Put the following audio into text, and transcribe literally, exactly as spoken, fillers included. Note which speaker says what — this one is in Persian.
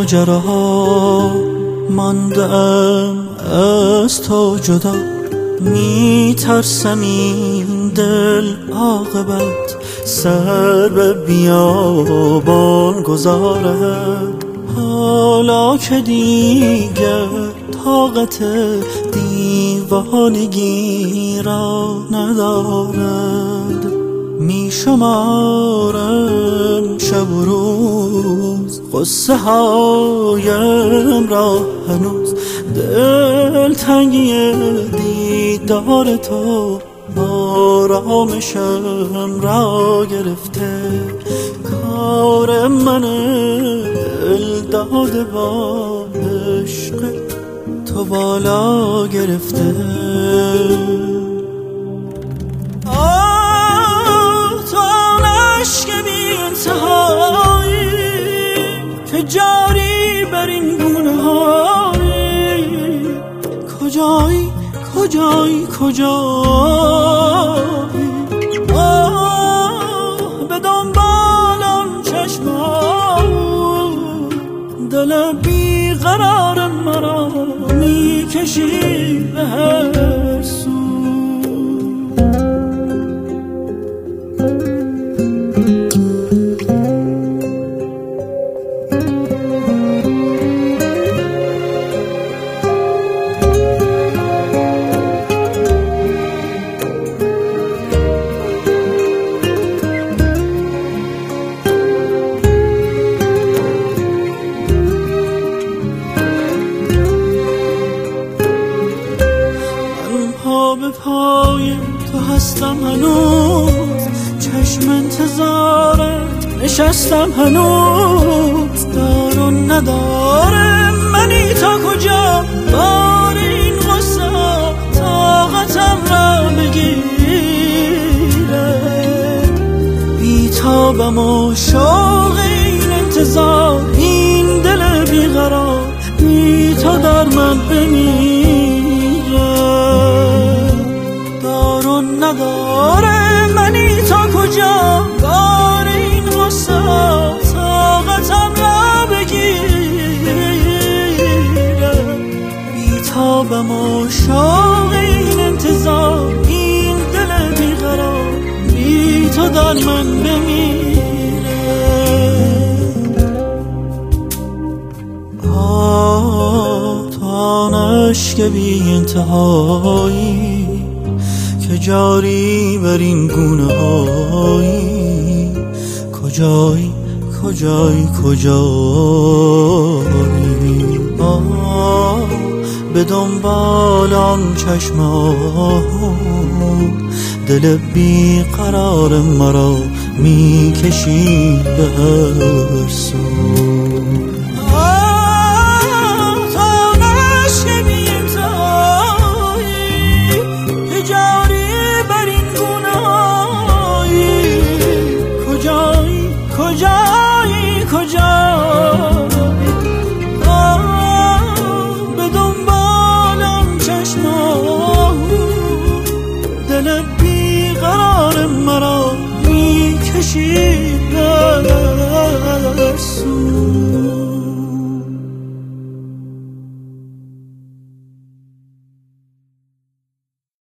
Speaker 1: ماجراها ماندم از تو جدا، میترسم این دل عاقبت سر به بیابان گذارد. حالا که دیگر طاقت دیوانگی را ندارد، میشمارم شب و روز قصه هایم را هنوز. دل تنگی دیدار تو آرامشم را گرفته، کار من دل داده با عشق تو بالا گرفته. آه تو عشق بی انتهایی که جاری بر این گونه هایی، کجایی کجایی کجایی؟ آه به دنبالم چشمام، دل بیقرار مرا میکشی به هر سو. به پای تو هستم هنوز، چشم انتظارت نشستم هنوز. دار و نداره منی تا کجا، بار این غصه طاقتم را بگیره. بیتابم و شوق این انتظار، این دل بیقرار بی تو در من بمیره. نداره منی تا کجا، بار این غصه طاقتم را بگیره. بیتابم و شوق این انتظار، این دل بیقرار بی تو در من بمیره. آه تو آن عشق بی انتهایی که جاری بر این گونه هایی، کجایی کجایی کجایی؟ آه به دنبالم چشمام، دل بیقرار مرا میکشی به هر سو. کجایی کجایی؟ آه به دنبالم چشمام، دل بیقرار مرا میکشی